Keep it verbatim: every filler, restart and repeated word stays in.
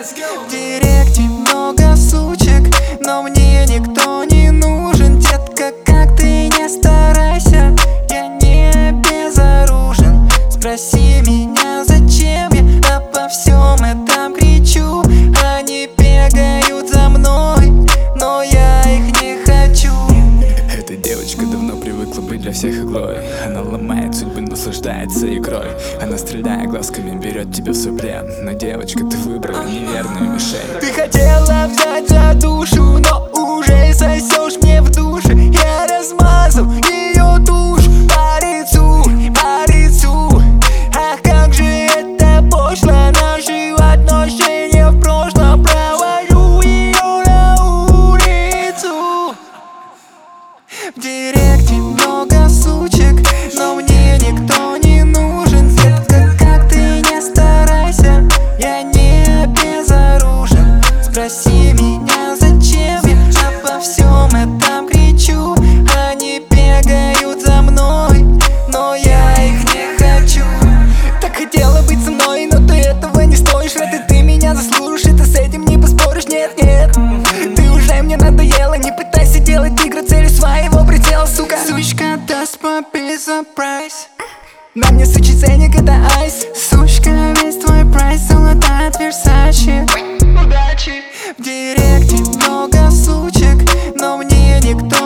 В директе много сучек, но мне никто не нужен. Детка, как ты не старайся, я не безоружен. Спроси меня, зачем я обо всем этом кричу. Они бегают за мной, но я их не хочу. Эта девочка давно привыкла быть для всех иглой. Она ломает судьбы, наслаждается игрой. Она, стреляя глазками, берет тебя в свой плен. Но, девочка, ты выбрала неверную мишень. Ты хотела взять за душу, но уже сосешь мне в душе. Я размазал ее душу по лицу, по лицу. Ах, как же это пошло, наши отношения в прошлом. Провожу ее на улицу. В директе много сучек, но мне никто не нужен. Детка, как ты не старайся, я не безоружен. Спроси меня, зачем я обо всем этом кричу. Они бегают за мной, но я их не хочу. Так хотела быть со мной, но ты этого не стоишь. Вряд ли ты меня заслужишь, и ты с этим не поспоришь. Нет, нет, ты уже мне надоела. Не пытайся делать игры целью своего прицела, сука. Сучка даст по безопрайс. На мне сучий ценник, это айс. Сучка, весь твой прайс, золото от Версачи. Удачи. В директе много сучек, но мне никто